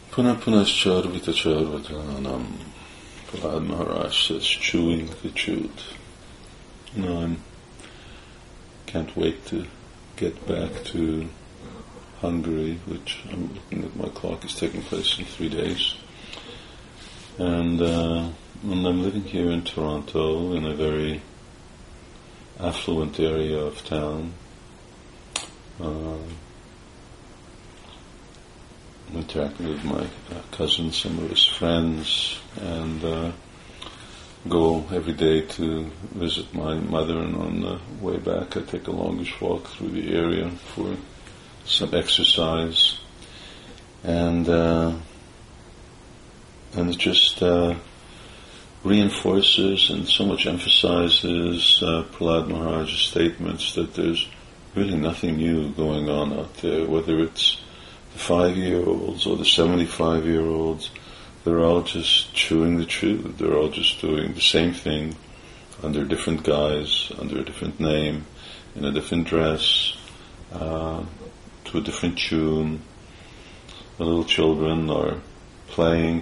Puna Punascharvita Charvatanam. Prahlad Maharaj says, chewing the chewed. I can't wait to get back to Hungary, which I'm looking at my clock is taking place in 3 days. And I'm living here in Toronto in a very affluent area of town. Interacting with my cousin, some of his friends, and go every day to visit my mother, and on the way back I take a longish walk through the area for some exercise, and it just reinforces and so much emphasizes Prahlad Maharaj's statements that there's really nothing new going on out there, whether it's the 5-year-olds or the 75-year-olds. They're all just chewing the chew. They're all just doing the same thing under a different guise, under a different name, in a different dress, to a different tune. The little children are playing.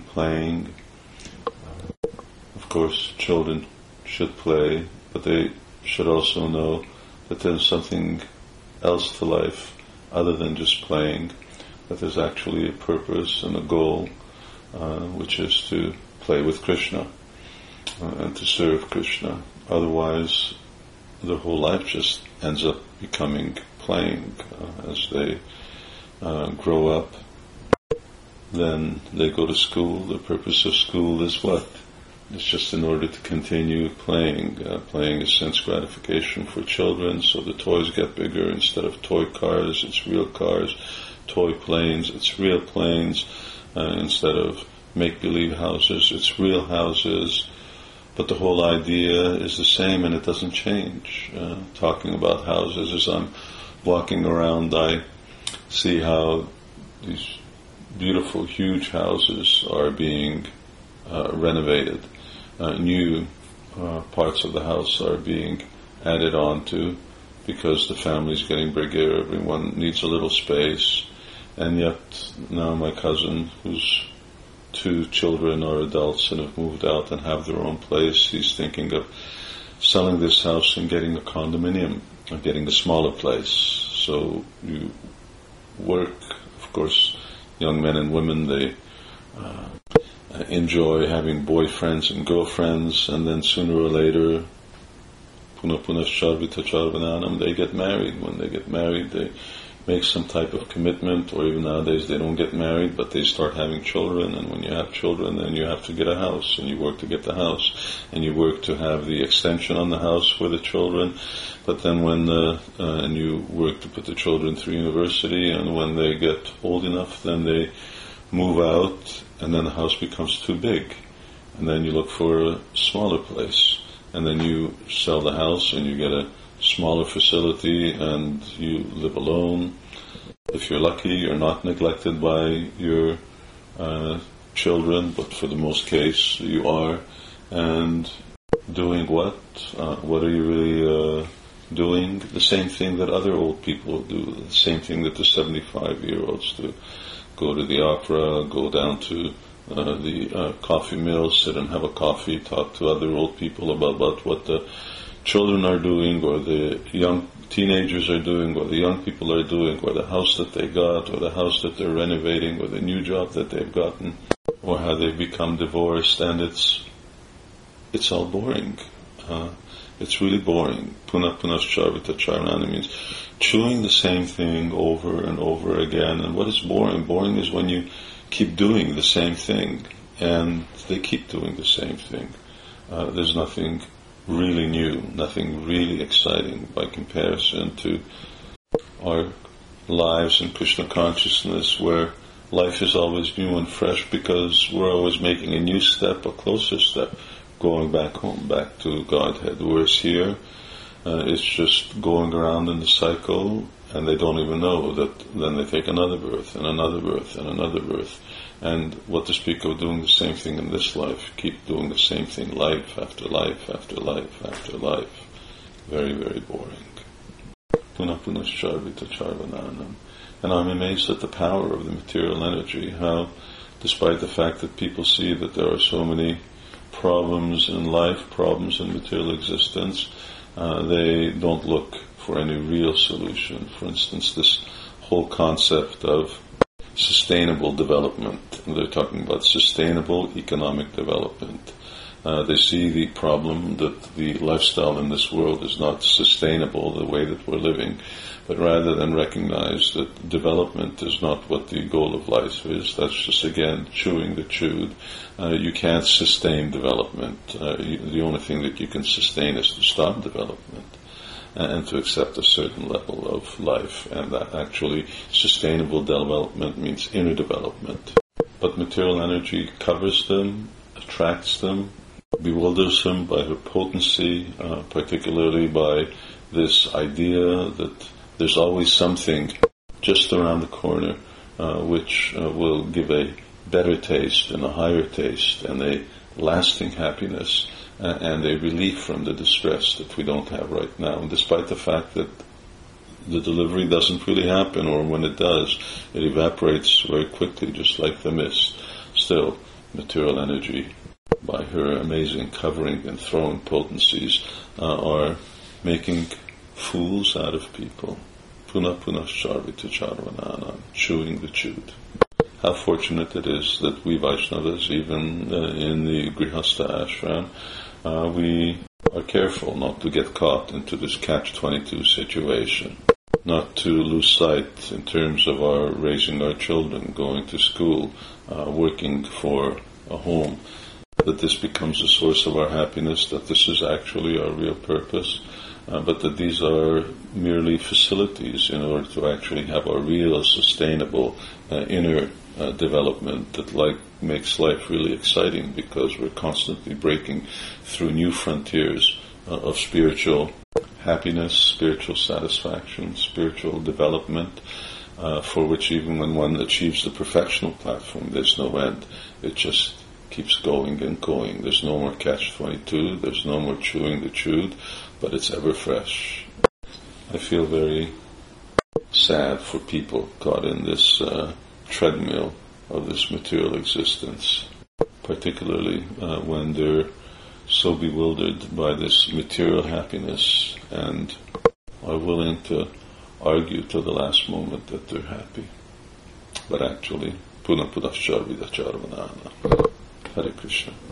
Of course, children should play, but they should also know that there's something else to life other than just playing, that there's actually a purpose and a goal, which is to play with Krishna and to serve Krishna. Otherwise, their whole life just ends up becoming playing. As they grow up, then they go to school. The purpose of school is what? It's just in order to continue playing. Playing is sense gratification for children, so the toys get bigger. Instead of toy cars, it's real cars. Toy planes, it's real planes. Instead of make-believe houses, it's real houses. But the whole idea is the same, and it doesn't change. Talking about houses, as I'm walking around, I see how these beautiful, huge houses are being renovated. New parts of the house are being added on to, because the family's getting bigger, everyone needs a little space. And yet now my cousin, whose 2 children are adults and have moved out and have their own place, he's thinking of selling this house and getting a condominium, or getting a smaller place. So you work, of course, young men and women, they enjoy having boyfriends and girlfriends, and then sooner or later, Puna Punascharvita Charvananam, they get married. When they get married, they make some type of commitment, or even nowadays they don't get married, but they start having children, and when you have children, then you have to get a house, and you work to get the house, and you work to have the extension on the house for the children, but then when and you work to put the children through university, and when they get old enough, then they move out, and then the house becomes too big, and then you look for a smaller place, and then you sell the house, and you get a smaller facility, and you live alone. If you're lucky, you're not neglected by your children, but for the most case, you are. And doing what? What are you really doing? The same thing that other old people do, the same thing that the 75-year-olds do. Go to the opera, go down to the coffee mill, sit and have a coffee, talk to other old people about what the children are doing, or the young teenagers are doing, or the young people are doing, or the house that they got, or the house that they're renovating, or the new job that they've gotten, or how they've become divorced, and it's all boring. It's really boring. Puna Punascharvita Charvananam means chewing the same thing over and over again. And what is boring? Boring is when you keep doing the same thing, and they keep doing the same thing. There's nothing really new, nothing really exciting by comparison to our lives in Krishna consciousness, where life is always new and fresh, because we're always making a new step, a closer step, going back home, back to Godhead. Whereas here, it's just going around in the cycle, and they don't even know that then they take another birth, and another birth, and another birth. And what to speak of doing the same thing in this life, keep doing the same thing life after life after life after life. Very, very boring. Puna Punascharvita Charvananam. And I'm amazed at the power of the material energy, how despite the fact that people see that there are so many problems in life, problems in material existence, they don't look for any real solution. For instance, this whole concept of sustainable development. They're talking about sustainable economic development. They see the problem that the lifestyle in this world is not sustainable the way that we're living, but rather than recognize that development is not what the goal of life is. That's just, again, chewing the chewed. You can't sustain development. The only thing that you can sustain is to stop development and to accept a certain level of life. And that actually sustainable development means inner development. But material energy covers them, attracts them, bewilders them by her potency, particularly by this idea that there's always something just around the corner which will give a better taste and a higher taste and a lasting happiness and a relief from the distress that we don't have right now. And despite the fact that the delivery doesn't really happen, or when it does, it evaporates very quickly, just like the mist, still, material energy, by her amazing covering and throwing potencies, are making fools out of people. Punah Charvita Charvananam, chewing the chewed. How fortunate it is that we Vaishnavas, even in the Grihastha ashram, we are careful not to get caught into this catch-22 situation, not to lose sight in terms of our raising our children, going to school, working for a home, that this becomes a source of our happiness, that this is actually our real purpose, but that these are merely facilities in order to actually have a real sustainable inner development that makes life really exciting, because we're constantly breaking through new frontiers of spiritual happiness, spiritual satisfaction, spiritual development, for which even when one achieves the perfectional platform, there's no end. It just keeps going and going. There's no more catch-22, there's no more chewing the chewed, but it's ever fresh. I feel very sad for people caught in this treadmill of this material existence, particularly when they're so bewildered by this material happiness and are willing to argue to the last moment that they're happy. But actually, Punah Charvita Charvananam. Hare Krishna.